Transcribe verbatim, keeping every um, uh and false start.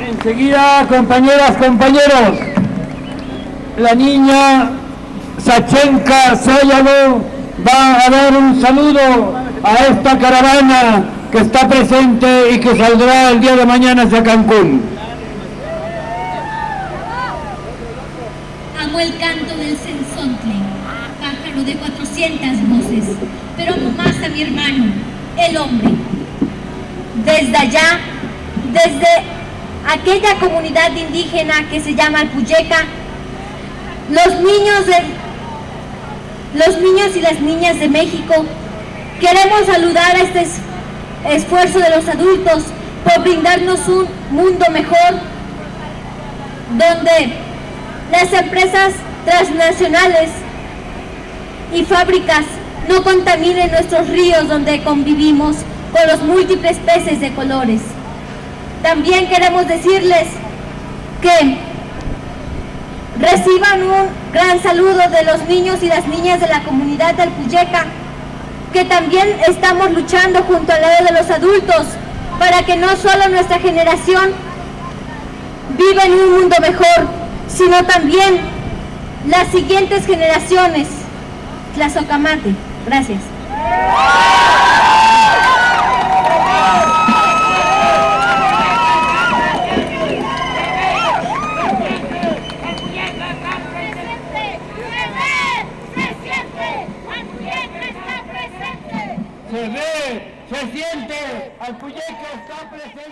Enseguida, compañeras, compañeros, la niña Sachenka Sayago va a dar un saludo a esta caravana que está presente y que saldrá el día de mañana hacia Cancún. Amo el canto del cenzontle, pájaro de cuatrocientas voces, pero amo más a mi hermano, el hombre. Desde allá, desde aquella comunidad indígena que se llama Alpuyeca, los niños, de, los niños y las niñas de México, queremos saludar a este esfuerzo de los adultos por brindarnos un mundo mejor, donde las empresas transnacionales y fábricas no contaminen nuestros ríos donde convivimos con los múltiples peces de colores. También queremos decirles que reciban un gran saludo de los niños y las niñas de la comunidad de Alpuyeca, que también estamos luchando junto al lado de los adultos para que no solo nuestra generación viva en un mundo mejor, sino también las siguientes generaciones. Tlazocamate. Gracias. Se ve, se siente, Alpuyeca está presente.